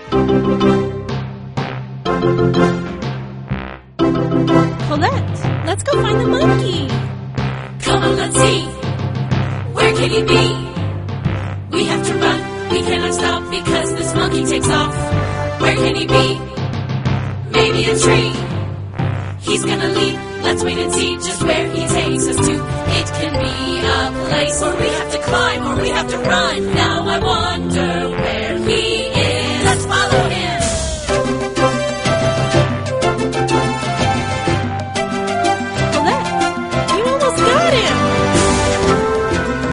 Colette, let's go find the monkey. Come on, let's see. Where can he be? We have to run. We cannot stop because this monkey takes off. Where can he be? Maybe a tree. He's gonna leap. Let's wait and see just where he takes us to. It can be a place where we have to climb or we have to run. Now I wonder where